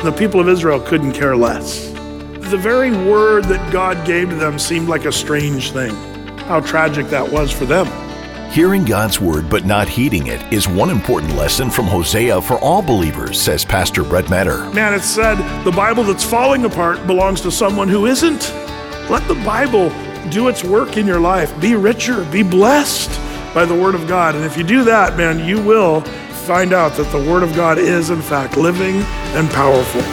The people of Israel couldn't care less. The very word that God gave to them seemed like a strange thing. How tragic that was for them. Hearing God's word but not heeding it is one important lesson from Hosea for all believers, says Pastor Brett Metter. Man, it's said the Bible that's falling apart belongs to someone who isn't. Let the Bible do its work in your life. Be richer, be blessed by the word of God. And if you do that, man, you will find out that the word of God is, in fact, living and powerful.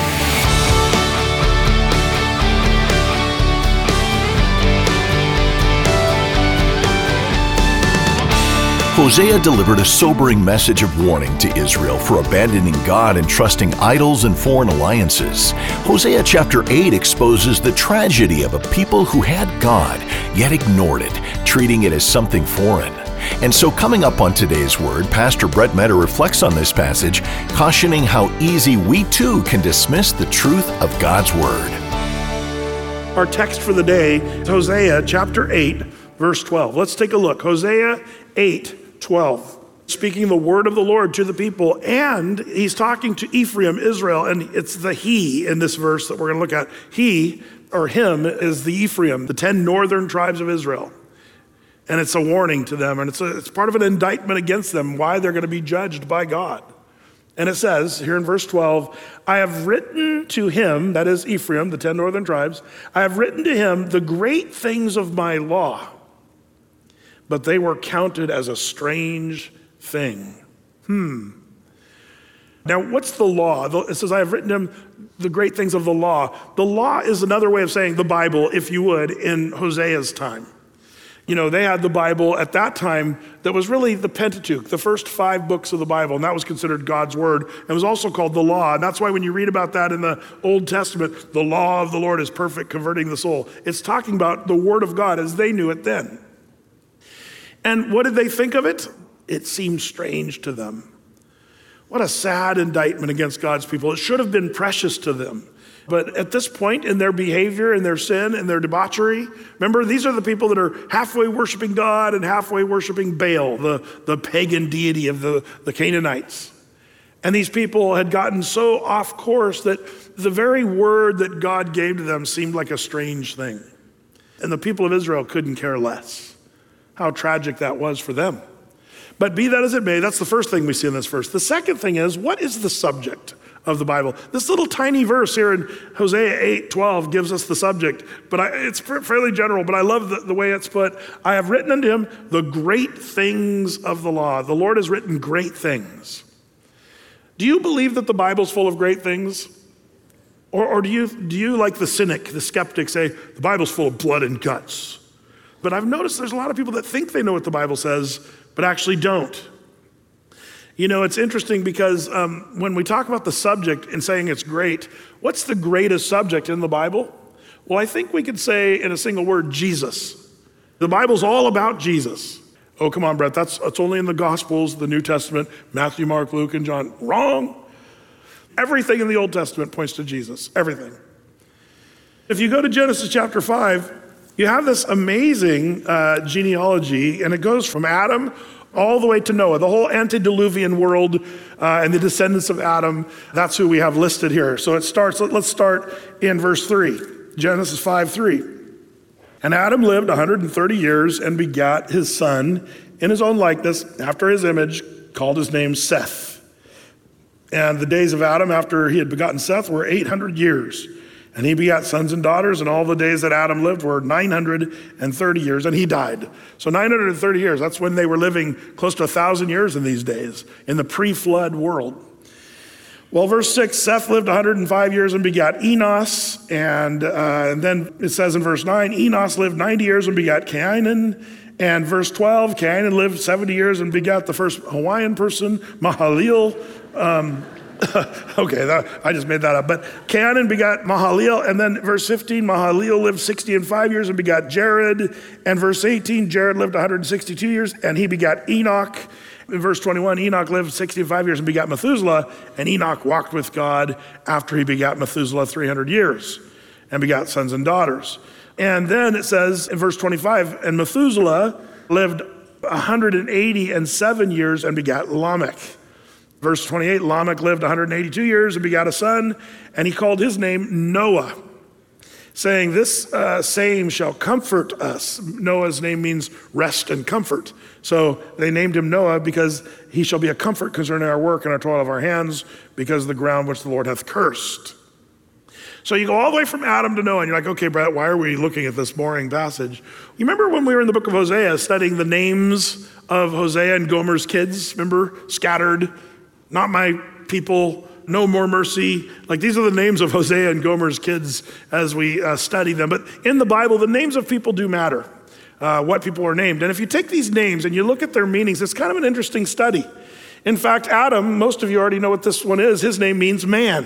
Hosea delivered a sobering message of warning to Israel for abandoning God and trusting idols and foreign alliances. Hosea chapter 8 exposes the tragedy of a people who had God, yet ignored it, treating it as something foreign. And so coming up on today's Word, Pastor Brett Metter reflects on this passage, cautioning how easy we too can dismiss the truth of God's Word. Our text for the day is Hosea chapter 8, verse 12. Let's take a look. Hosea 8:12. Speaking the word of the Lord to the people, and he's talking to Ephraim, Israel, and it's the he in this verse that we're going to look at. He, or him, is the Ephraim, the 10 northern tribes of Israel. And it's a warning to them, and it's part of an indictment against them, why they're going to be judged by God. And it says here in verse 12, I have written to him, that is Ephraim, the 10 northern tribes, I have written to him the great things of my law, but they were counted as a strange thing. Now, what's the law? It says, I have written him the great things of the law. The law is another way of saying the Bible, if you would, in Hosea's time. You know, they had the Bible at that time that was really the Pentateuch, the first 5 books of the Bible, and that was considered God's word. It was also called the law, and that's why when you read about that in the Old Testament, the law of the Lord is perfect, converting the soul. It's talking about the word of God as they knew it then. And what did they think of it? It seemed strange to them. What a sad indictment against God's people. It should have been precious to them. But at this point in their behavior, in their sin, in their debauchery, remember, these are the people that are halfway worshiping God and halfway worshiping Baal, the pagan deity of the Canaanites. And these people had gotten so off course that the very word that God gave to them seemed like a strange thing. And the people of Israel couldn't care less. How tragic that was for them. But be that as it may, that's the first thing we see in this verse. The second thing is, what is the subject of the Bible? This little tiny verse here in Hosea 8:12 gives us the subject, but it's fairly general, but I love the way it's put. I have written unto him the great things of the law. The Lord has written great things. Do you believe that the Bible's full of great things? Or do you, like the cynic, the skeptic, say, the Bible's full of blood and guts? But I've noticed there's a lot of people that think they know what the Bible says, but actually don't. You know, it's interesting because when we talk about the subject and saying it's great, what's the greatest subject in the Bible? Well, I think we could say in a single word, Jesus. The Bible's all about Jesus. Oh, come on, Brett, that's only in the Gospels, the New Testament, Matthew, Mark, Luke, and John. Wrong. Everything in the Old Testament points to Jesus, everything. If you go to Genesis chapter 5, you have this amazing genealogy, and it goes from Adam all the way to Noah, the whole antediluvian world and the descendants of Adam. That's who we have listed here. So let's start in verse 3, Genesis 5:3. And Adam lived 130 years and begat his son in his own likeness, after his image, called his name Seth. And the days of Adam after he had begotten Seth were 800 years. And he begat sons and daughters, and all the days that Adam lived were 930 years, and he died. So 930 years, that's when they were living close to 1,000 years in these days, in the pre-flood world. Well, verse 6, Seth lived 105 years and begat Enos, and then it says in verse 9, Enos lived 90 years and begat Cainan, and verse 12, Cainan lived 70 years and begat the first Hawaiian person, Mahalalel. Okay, I just made that up. But Cainan begat Mahalalel, and then verse 15, Mahalalel lived 60 and 5 years and begat Jared. And verse 18, Jared lived 162 years and he begat Enoch. In verse 21, Enoch lived 65 years and begat Methuselah, and Enoch walked with God after he begat Methuselah 300 years and begat sons and daughters. And then it says in verse 25, and Methuselah lived 187 years and begat Lamech. Verse 28, Lamech lived 182 years and begot a son, and he called his name Noah, saying, this same shall comfort us. Noah's name means rest and comfort. So they named him Noah because he shall be a comfort concerning our work and our toil of our hands, because of the ground which the Lord hath cursed. So you go all the way from Adam to Noah, and you're like, okay, Brett, why are we looking at this boring passage? You remember when we were in the book of Hosea studying the names of Hosea and Gomer's kids? Remember? Scattered, not my people, no more mercy. Like, these are the names of Hosea and Gomer's kids as we study them. But in the Bible, the names of people do matter, what people are named. And if you take these names and you look at their meanings, it's kind of an interesting study. In fact, Adam, most of you already know what this one is. His name means man.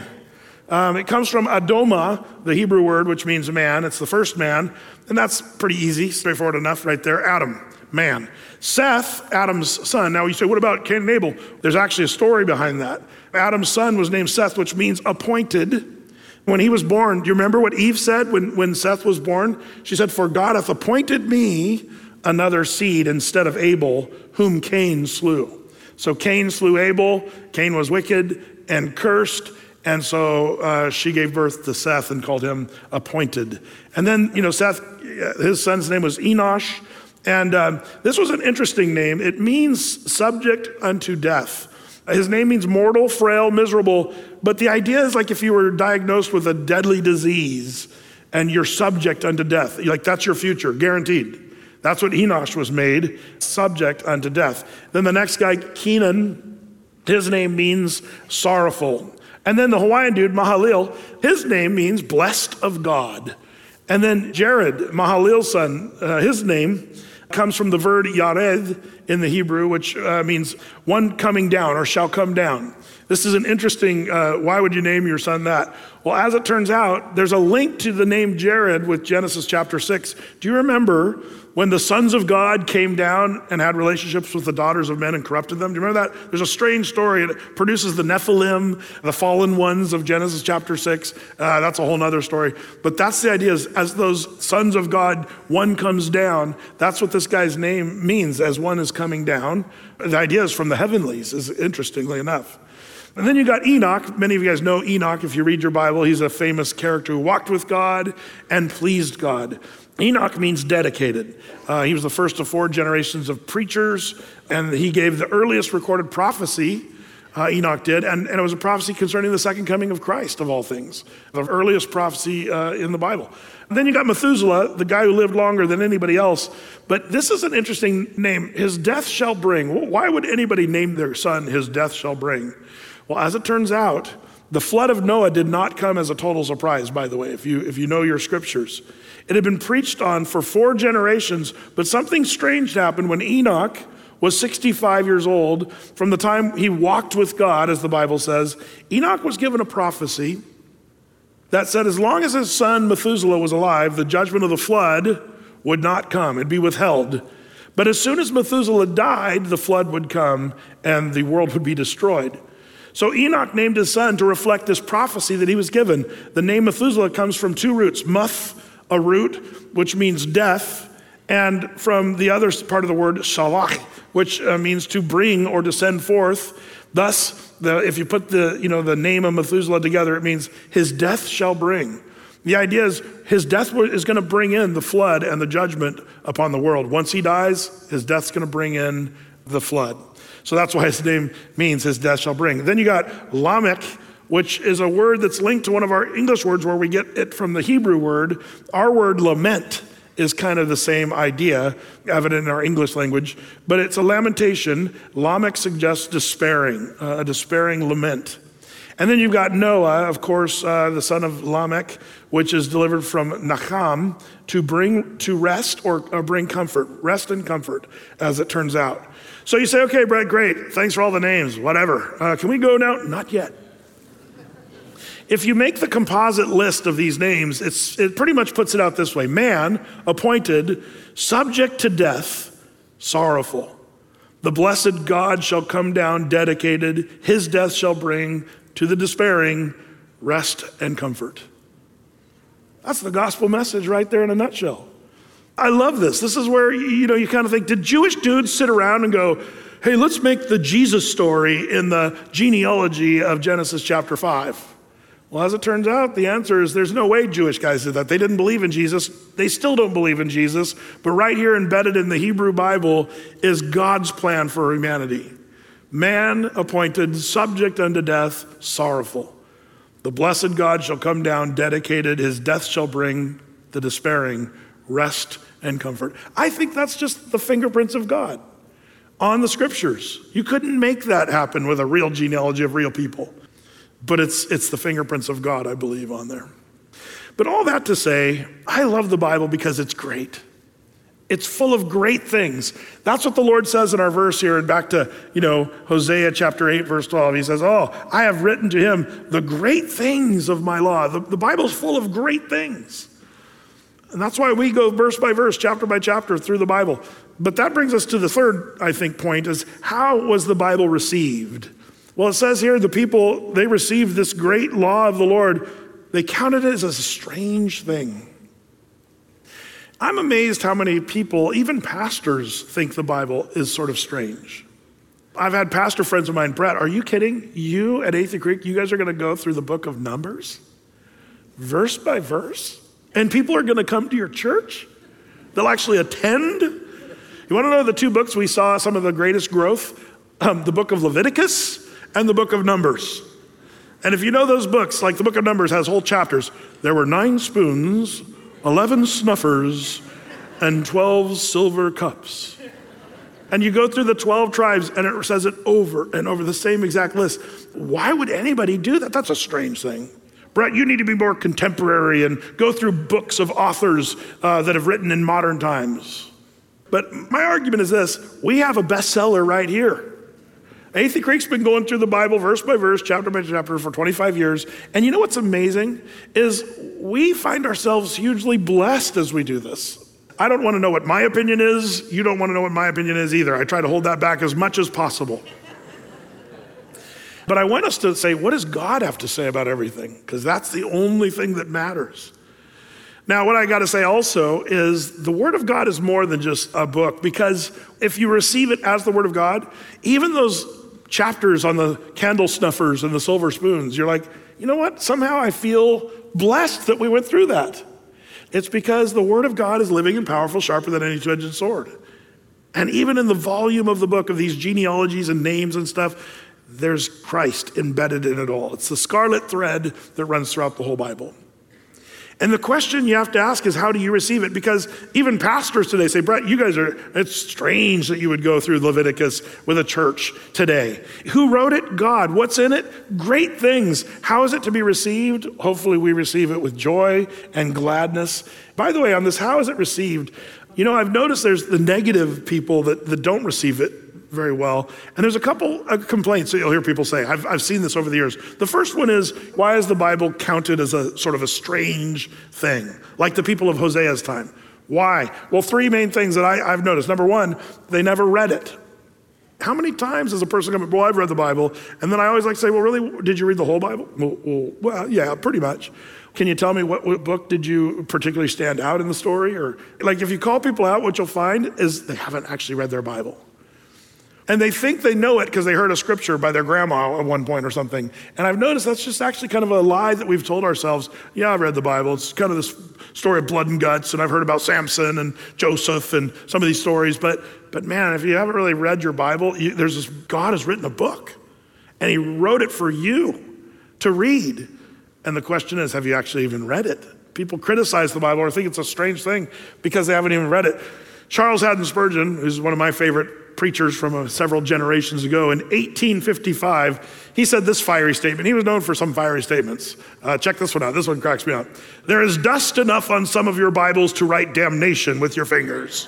It comes from Adoma, the Hebrew word, which means man. It's the first man. And that's pretty easy, straightforward enough right there. Adam, man. Seth, Adam's son. Now you say, what about Cain and Abel? There's actually a story behind that. Adam's son was named Seth, which means appointed. When he was born, do you remember what Eve said when Seth was born? She said, for God hath appointed me another seed instead of Abel, whom Cain slew. So Cain slew Abel. Cain was wicked and cursed. And so she gave birth to Seth and called him appointed. And then, Seth, his son's name was Enosh. And this was an interesting name. It means subject unto death. His name means mortal, frail, miserable. But the idea is like if you were diagnosed with a deadly disease and you're subject unto death, like that's your future, guaranteed. That's what Enosh was made, subject unto death. Then the next guy, Kenan, his name means sorrowful. And then the Hawaiian dude, Mahalil, his name means blessed of God. And then Jared, Mahalil's son, his name comes from the word yared in the Hebrew, which means one coming down or shall come down. This is an interesting, why would you name your son that? Well, as it turns out, there's a link to the name Jared with Genesis chapter 6. Do you remember when the sons of God came down and had relationships with the daughters of men and corrupted them? Do you remember that? There's a strange story. It produces the Nephilim, the fallen ones of Genesis chapter 6. That's a whole nother story. But that's the idea, is as those sons of God, one comes down. That's what this guy's name means, as one is coming down. The idea is from the heavenlies, is interestingly enough. And then you got Enoch. Many of you guys know Enoch. If you read your Bible, he's a famous character who walked with God and pleased God. Enoch means dedicated. He was the first of 4 generations of preachers, and he gave the earliest recorded prophecy, Enoch did, and it was a prophecy concerning the second coming of Christ, of all things, the earliest prophecy in the Bible. And then you got Methuselah, the guy who lived longer than anybody else, but this is an interesting name. His death shall bring. Why would anybody name their son his death shall bring? Well, as it turns out, the flood of Noah did not come as a total surprise, by the way, if you know your scriptures. It had been preached on for 4 generations, but something strange happened when Enoch was 65 years old. From the time he walked with God, as the Bible says, Enoch was given a prophecy that said as long as his son Methuselah was alive, the judgment of the flood would not come. It'd be withheld. But as soon as Methuselah died, the flood would come and the world would be destroyed. So Enoch named his son to reflect this prophecy that he was given. The name Methuselah comes from 2 roots, muth, a root, which means death, and from the other part of the word, shalach, which means to bring or to send forth. Thus, if you put the name of Methuselah together, it means his death shall bring. The idea is his death is going to bring in the flood and the judgment upon the world. Once he dies, his death's going to bring in the flood. So that's why his name means his death shall bring. Then you got Lamech, which is a word that's linked to one of our English words where we get it from the Hebrew word. Our word lament is kind of the same idea, evident in our English language, but it's a lamentation. Lamech suggests despairing, a despairing lament. And then you've got Noah, of course, the son of Lamech, which is delivered from Nacham, to bring to rest or bring comfort, rest and comfort, as it turns out. So you say, okay, Brett, great. Thanks for all the names, whatever. Can we go now? Not yet. If you make the composite list of these names, it pretty much puts it out this way. Man, appointed, subject to death, sorrowful. The blessed God shall come down, dedicated. His death shall bring to the despairing rest and comfort. That's the gospel message right there in a nutshell. I love this. This is where, you kind of think, did Jewish dudes sit around and go, hey, let's make the Jesus story in the genealogy of Genesis chapter 5. Well, as it turns out, the answer is there's no way Jewish guys did that. They didn't believe in Jesus. They still don't believe in Jesus. But right here embedded in the Hebrew Bible is God's plan for humanity. Man appointed, subject unto death, sorrowful. The blessed God shall come down, dedicated. His death shall bring the despairing rest and comfort. I think that's just the fingerprints of God on the scriptures. You couldn't make that happen with a real genealogy of real people. But it's the fingerprints of God, I believe, on there. But all that to say, I love the Bible because it's great. It's full of great things. That's what the Lord says in our verse here, and back to, Hosea chapter 8, verse 12. He says, I have written to him the great things of my law. The Bible's full of great things. And that's why we go verse by verse, chapter by chapter through the Bible. But that brings us to the third, I think, point is how was the Bible received? Well, it says here, the people, they received this great law of the Lord. They counted it as a strange thing. I'm amazed how many people, even pastors, think the Bible is sort of strange. I've had pastor friends of mine, Brett, are you kidding? You at Athey Creek, you guys are gonna go through the book of Numbers, verse by verse? And people are gonna come to your church? They'll actually attend? You wanna know the two books we saw some of the greatest growth? The book of Leviticus and the book of Numbers. And if you know those books, like the book of Numbers has whole chapters. There were 9 spoons, 11 snuffers, and 12 silver cups. And you go through the 12 tribes and it says it over and over, the same exact list. Why would anybody do that? That's a strange thing. Brett, you need to be more contemporary and go through books of authors that have written in modern times. But my argument is this, we have a bestseller right here. Athey Creek's been going through the Bible verse by verse, chapter by chapter for 25 years. And you know what's amazing is we find ourselves hugely blessed as we do this. I don't want to know what my opinion is. You don't want to know what my opinion is either. I try to hold that back as much as possible. But I want us to say, what does God have to say about everything? Because that's the only thing that matters. Now, what I got to say also is the Word of God is more than just a book, because if you receive it as the Word of God, even those chapters on the candle snuffers and the silver spoons, you're like, you know what? Somehow I feel blessed that we went through that. It's because the Word of God is living and powerful, sharper than any two-edged sword. And even in the volume of the book of these genealogies and names and stuff, there's Christ embedded in it all. It's the scarlet thread that runs throughout the whole Bible. And the question you have to ask is, how do you receive it? Because even pastors today say, Brett, it's strange that you would go through Leviticus with a church today. Who wrote it? God. What's in it? Great things. How is it to be received? Hopefully we receive it with joy and gladness. By the way, on this, how is it received? I've noticed there's the negative people that don't receive it very well. And there's a couple of complaints that you'll hear people say. I've seen this over the years. The first one is, why is the Bible counted as a sort of a strange thing? Like the people of Hosea's time. Why? Well, 3 main things that I've noticed. Number 1, they never read it. How many times does a person come, well, I've read the Bible. And then I always like to say, well, really, did you read the whole Bible? Well, yeah, pretty much. Can you tell me what book did you particularly stand out in the story? Or like if you call people out, what you'll find is they haven't actually read their Bible. And they think they know it because they heard a scripture by their grandma at one point or something. And I've noticed that's just actually kind of a lie that we've told ourselves. Yeah, I've read the Bible. It's kind of this story of blood and guts, and I've heard about Samson and Joseph and some of these stories. But man, if you haven't really read your Bible, God has written a book, and he wrote it for you to read. And the question is, have you actually even read it? People criticize the Bible or think it's a strange thing because they haven't even read it. Charles Haddon Spurgeon, who's one of my favorite preachers from several generations ago, in 1855, he said this fiery statement. He was known for some fiery statements. Check this one out. This one cracks me up. There is dust enough on some of your Bibles to write damnation with your fingers.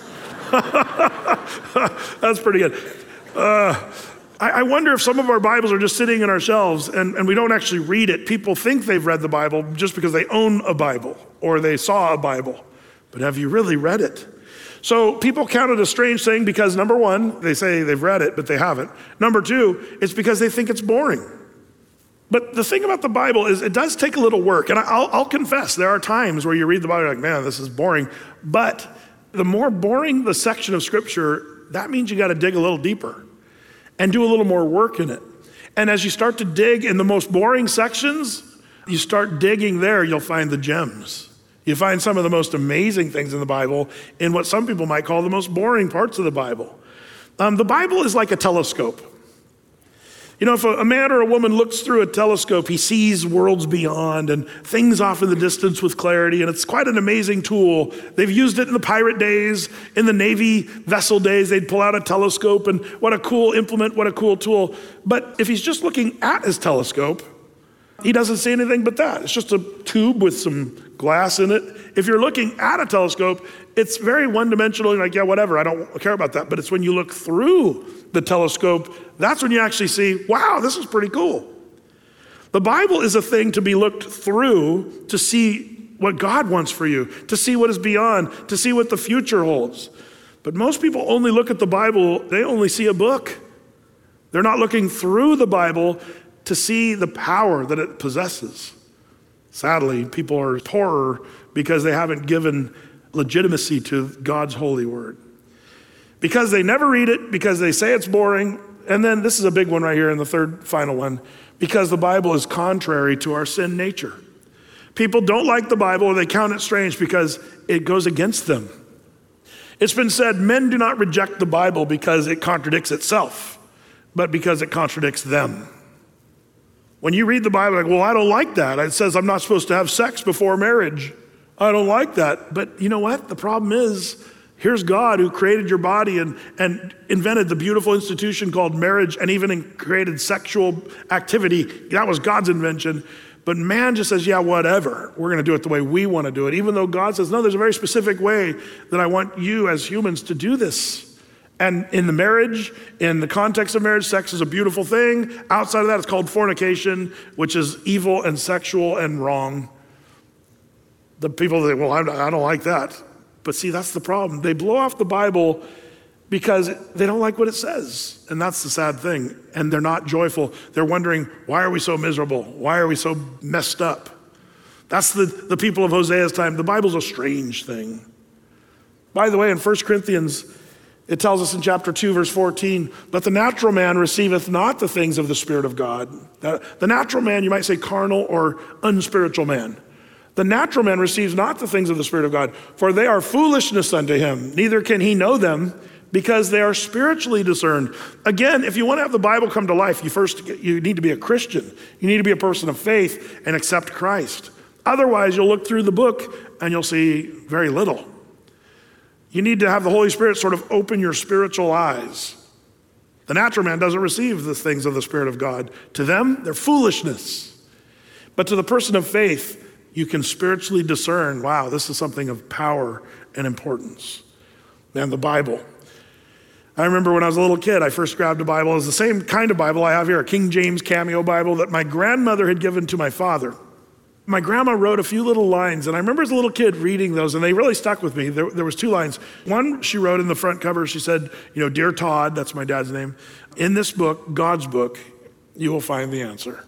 That's pretty good. I wonder if some of our Bibles are just sitting in our shelves and we don't actually read it. People think they've read the Bible just because they own a Bible or they saw a Bible. But have you really read it? So people count it a strange thing because, number 1, they say they've read it, but they haven't. Number 2, it's because they think it's boring. But the thing about the Bible is it does take a little work. And I'll confess, there are times where you read the Bible, you're like, man, this is boring. But the more boring the section of Scripture, that means you got to dig a little deeper. and do a little more work in it. And as you start to dig in the most boring sections, you start digging there, you'll find the gems. You find some of the most amazing things in the Bible in what some people might call the most boring parts of the Bible. The Bible is like a telescope. You know, if a man or a woman looks through a telescope, he sees worlds beyond and things off in the distance with clarity, and it's quite an amazing tool. They've used it in the pirate days, in the Navy vessel days. They'd pull out a telescope, and what a cool implement, what a cool tool. But if he's just looking at his telescope, he doesn't see anything but that. It's just a tube with some glass in it. If you're looking at a telescope, it's very one-dimensional. You're like, yeah, whatever, I don't care about that. But it's when you look through the telescope, that's when you actually see, wow, this is pretty cool. The Bible is a thing to be looked through to see what God wants for you, to see what is beyond, to see what the future holds. But most people only look at the Bible, they only see a book. They're not looking through the Bible to see the power that it possesses. Sadly, people are poorer because they haven't given legitimacy to God's holy word. Because they never read it, because they say it's boring, and then this is a big one right here in the third final one, because the Bible is contrary to our sin nature. People don't like the Bible, or they count it strange because it goes against them. It's been said, men do not reject the Bible because it contradicts itself, but because it contradicts them. When you read the Bible, like, well, I don't like that. It says I'm not supposed to have sex before marriage. I don't like that. But you know what? The problem is, here's God who created your body and invented the beautiful institution called marriage and even created sexual activity. That was God's invention. But man just says, yeah, whatever. We're going to do it the way we want to do it. Even though God says, no, there's a very specific way that I want you as humans to do this. And in the marriage, in the context of marriage, sex is a beautiful thing. Outside of that, it's called fornication, which is evil and sexual and wrong. The people say, well, I don't like that. But see, that's the problem. They blow off the Bible because they don't like what it says. And that's the sad thing. And they're not joyful. They're wondering, why are we so miserable? Why are we so messed up? That's the people of Hosea's time. The Bible's a strange thing. By the way, in 1 Corinthians, it tells us in chapter 2, verse 14, but the natural man receiveth not the things of the Spirit of God. The natural man, you might say carnal or unspiritual man. The natural man receives not the things of the Spirit of God, for they are foolishness unto him. Neither can he know them, because they are spiritually discerned. Again, if you want to have the Bible come to life, you need to be a Christian. You need to be a person of faith and accept Christ. Otherwise, you'll look through the book and you'll see very little. You need to have the Holy Spirit sort of open your spiritual eyes. The natural man doesn't receive the things of the Spirit of God. To them, they're foolishness. But to the person of faith, you can spiritually discern, wow, this is something of power and importance. And the Bible. I remember when I was a little kid, I first grabbed a Bible. It was the same kind of Bible I have here, a King James Cameo Bible that my grandmother had given to my father. My grandma wrote a few little lines, and I remember as a little kid reading those, and they really stuck with me. There was two lines. One, she wrote in the front cover, she said, Dear Todd, that's my dad's name, in this book, God's book, you will find the answer.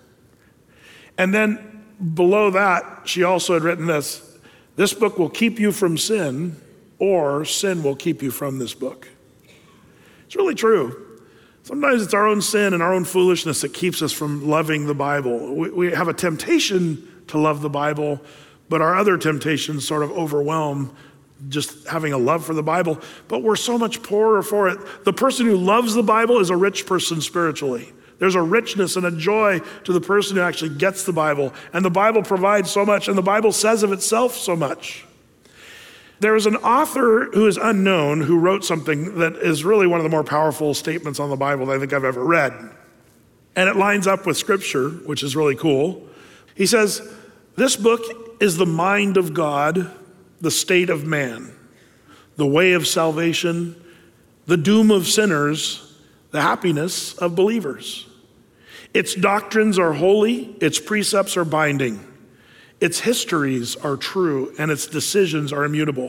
And then below that, she also had written this book will keep you from sin, or sin will keep you from this book. It's really true. Sometimes it's our own sin and our own foolishness that keeps us from loving the Bible. We have a temptation to love the Bible, but our other temptations sort of overwhelm just having a love for the Bible, but we're so much poorer for it. The person who loves the Bible is a rich person spiritually. There's a richness and a joy to the person who actually gets the Bible, and the Bible provides so much, and the Bible says of itself so much. There is an author who is unknown who wrote something that is really one of the more powerful statements on the Bible that I think I've ever read. And it lines up with Scripture, which is really cool. He says, this book is the mind of God, the state of man, the way of salvation, the doom of sinners, the happiness of believers. Its doctrines are holy, its precepts are binding, its histories are true, and its decisions are immutable.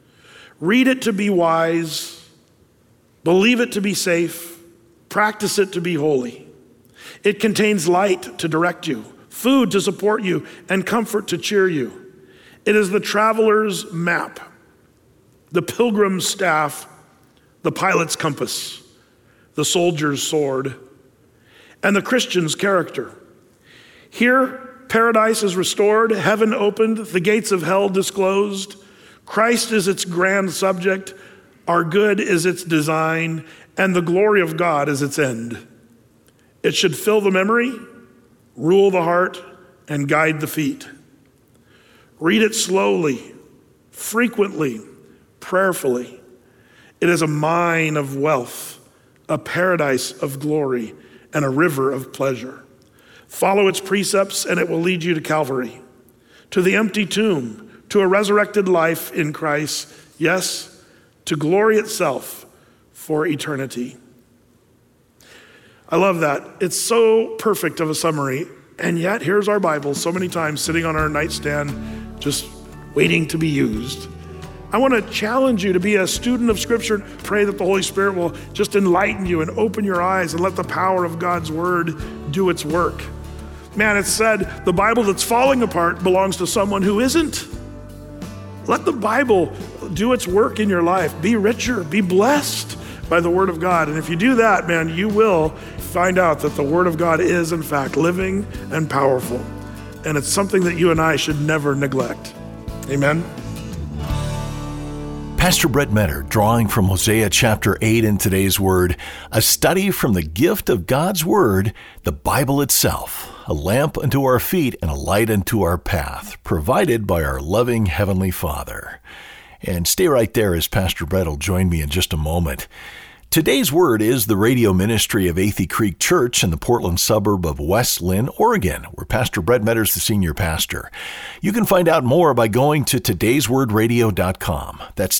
Read it to be wise, believe it to be safe, practice it to be holy. It contains light to direct you, food to support you, and comfort to cheer you. It is the traveler's map, the pilgrim's staff, the pilot's compass, the soldier's sword, and the Christian's character. Here, paradise is restored, heaven opened, the gates of hell disclosed. Christ is its grand subject, our good is its design, and the glory of God is its end. It should fill the memory, rule the heart, and guide the feet. Read it slowly, frequently, prayerfully. It is a mine of wealth, a paradise of glory, and a river of pleasure. Follow its precepts, and it will lead you to Calvary, to the empty tomb, to a resurrected life in Christ, yes, to glory itself for eternity. I love that. It's so perfect of a summary, and yet here's our Bible so many times sitting on our nightstand, just waiting to be used. I want to challenge you to be a student of Scripture. Pray that the Holy Spirit will just enlighten you and open your eyes and let the power of God's Word do its work. Man, it's said the Bible that's falling apart belongs to someone who isn't. Let the Bible do its work in your life. Be richer, be blessed by the Word of God. And if you do that, man, you will find out that the Word of God is, in fact, living and powerful. And it's something that you and I should never neglect. Amen. Pastor Brett Metter, drawing from Hosea chapter 8 in today's Word, a study from the gift of God's Word, the Bible itself, a lamp unto our feet and a light unto our path, provided by our loving Heavenly Father. And stay right there as Pastor Brett will join me in just a moment. Today's Word is the radio ministry of Athey Creek Church in the Portland suburb of West Linn, Oregon, where Pastor Brett Metter is the senior pastor. You can find out more by going to todayswordradio.com. That's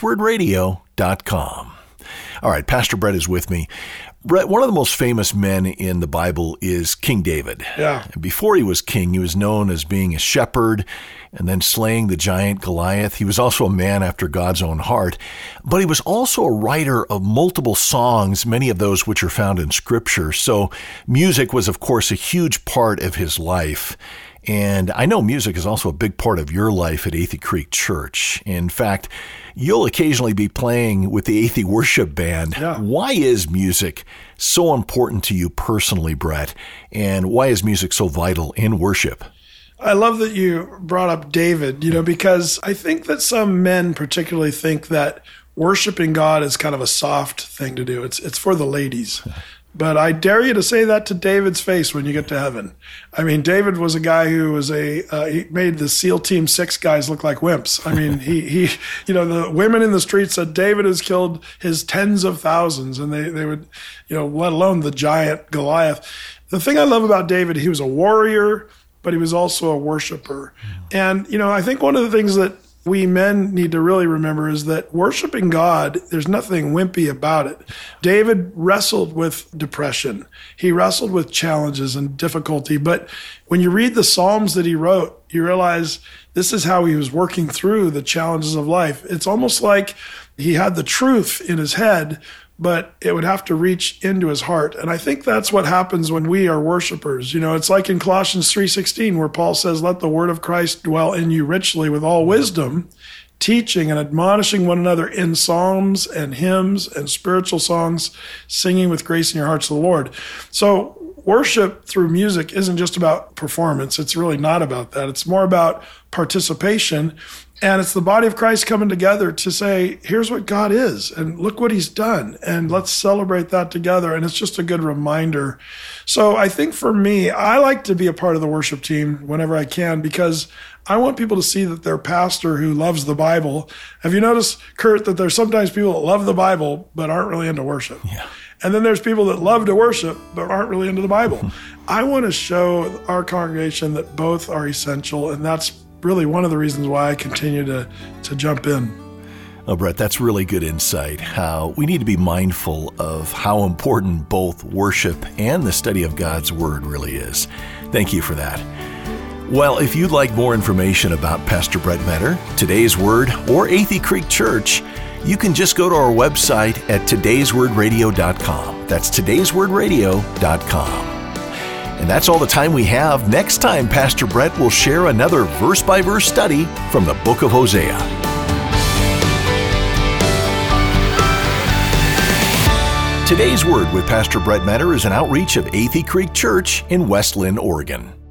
todayswordradio.com. All right, Pastor Brett is with me. Brett, one of the most famous men in the Bible is King David. Yeah. Before he was king, he was known as being a shepherd and then slaying the giant Goliath. He was also a man after God's own heart, but he was also a writer of multiple songs, many of those which are found in Scripture. So music was, of course, a huge part of his life. And I know music is also a big part of your life at Athey Creek Church. In fact, you'll occasionally be playing with the Athey Worship Band. Yeah. Why is music so important to you personally, Brett? And why is music so vital in worship? I love that you brought up David, because I think that some men particularly think that worshiping God is kind of a soft thing to do. It's for the ladies. But I dare you to say that to David's face when you get to heaven. I mean, David was a guy who was he made the SEAL Team 6 guys look like wimps. I mean, he the women in the streets said David has killed his tens of thousands, and they would, let alone the giant Goliath. The thing I love about David, he was a warrior, but he was also a worshiper. And, I think one of the things that we men need to really remember is that worshiping God, there's nothing wimpy about it. David wrestled with depression. He wrestled with challenges and difficulty. But when you read the Psalms that he wrote, you realize this is how he was working through the challenges of life. It's almost like he had the truth in his head, but it would have to reach into his heart. And I think that's what happens when we are worshipers. It's like in Colossians 3:16, where Paul says, let the word of Christ dwell in you richly with all wisdom, teaching and admonishing one another in psalms and hymns and spiritual songs, singing with grace in your hearts to the Lord. So worship through music isn't just about performance. It's really not about that. It's more about participation. And it's the body of Christ coming together to say, here's what God is, and look what he's done, and let's celebrate that together. And it's just a good reminder. So I think for me, I like to be a part of the worship team whenever I can, because I want people to see that their pastor who loves the Bible. Have you noticed, Kurt, that there's sometimes people that love the Bible but aren't really into worship? Yeah. And then there's people that love to worship but aren't really into the Bible. I want to show our congregation that both are essential, and that's really one of the reasons why I continue to jump in. Oh, Brett, that's really good insight. How we need to be mindful of how important both worship and the study of God's Word really is. Thank you for that. Well, if you'd like more information about Pastor Brett Metter, Today's Word, or Athey Creek Church, you can just go to our website at todayswordradio.com. That's todayswordradio.com. And that's all the time we have. Next time, Pastor Brett will share another verse-by-verse study from the book of Hosea. Today's Word with Pastor Brett Metter is an outreach of Athey Creek Church in West Linn, Oregon.